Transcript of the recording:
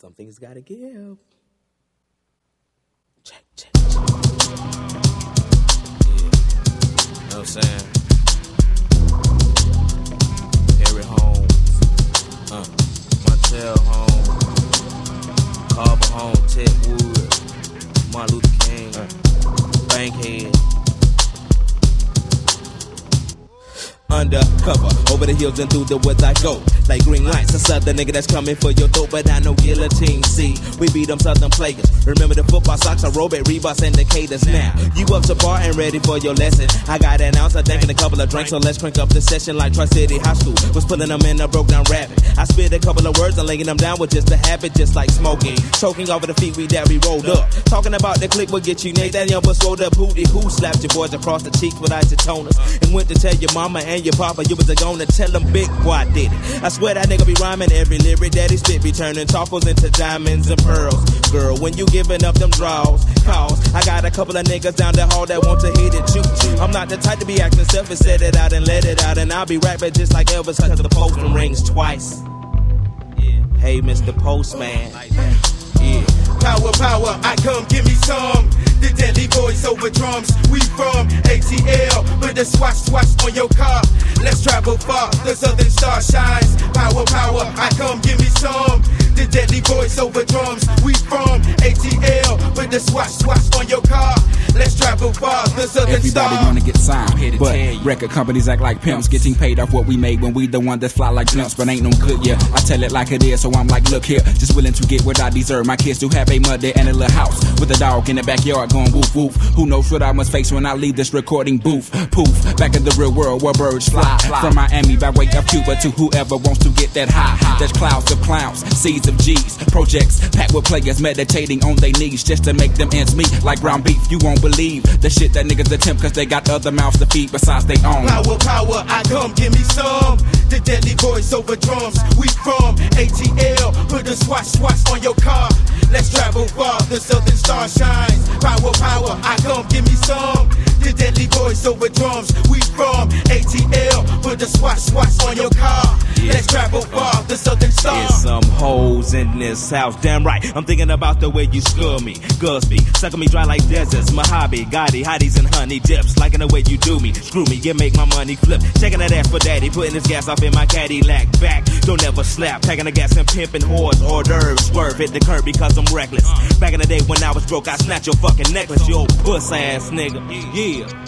Something's gotta give. Check. Yeah. Know what I'm saying? Harry Holmes, Montel Holmes, Carver Holmes, Ted Wood, Martin Luther King, Bankhead. Undercover, over the hills and through the woods I go. Like green lights, a southern nigga that's coming for your throat, but I know guillotine. See, we beat them southern players. Remember the football socks, I robe at Reeboks indicators. Now, you up to bar and ready for your lesson. I got an ounce, I think, and a couple of drinks, so let's crank up the session like Tri-City High School. Was pulling them in a broke down rabbit. I spit a couple of words and laying them down with just a habit, just like smoking. Choking over the feet we rolled up. Talking about the click will get you naked. That young but swole up hootie who slapped your boys across the cheeks with isotoners. And went to tell your mama and your papa you was gonna tell them big boy I did it. I swear that nigga be rhyming every lyric that he spit, be turning tacos into diamonds and pearls. Girl, when you giving up them draws, calls, I got a couple of niggas down the hall that want to hit it too. I'm not the type to be acting selfish, set it out and let it out, and I'll be rapping just like Elvis cause the postman rings twice. Yeah. Hey, Mr. Postman. Yeah. Power, I come, give me some. The deadly voice over drums. We from ATL, put the swatch on your car. Let's travel far, the southern star shines. Power, I come, give me some. The deadly voice over drums. We from ATL, put the swatch on your car. Let's travel far, the southern star. Everybody wanna get signed, but record companies act like pimps, getting paid off what we made when we the one that fly like blimps, but ain't no good, yeah. I tell it like it is, so I'm like, look here, just willing to get what I deserve. My kids do have a mother and a little house with a dog in the backyard going woof woof. Who knows what I must face when I leave this recording booth? Poof, back in the real world where birds fly. From Miami by way of Cuba to whoever wants to get that high. There's clouds of clowns, seeds of G's, projects packed with players meditating on their knees just to make them ends meet like ground beef. You won't believe the shit that niggas attempt cause they got other mouths to feed besides they own. Power, I come, give me some. The deadly voice over drums. We from ATL, put the swatch on your car. Let's travel far, the southern star shines. Power, I come, give me some. The deadly voice over drums. We from ATL, put the swatch on your car. Let's travel far, the southern star. There's some hoes in this house, damn right. I'm thinking about the way you scare me. Gusby, sucking me dry like deserts. Mojave, Gotti, hotties and honey dips. Liking the way you do me, screw me, you make my money flip. Checking that ass for daddy, putting his gas off in my Cadillac. Back, don't ever slap. Packing the gas and pimping whores, hors d'oeuvres. Swerve, hit the curb because I'm reckless. Back in the day when I was broke, I snatched your fucking necklace, you old puss ass nigga. Yeah.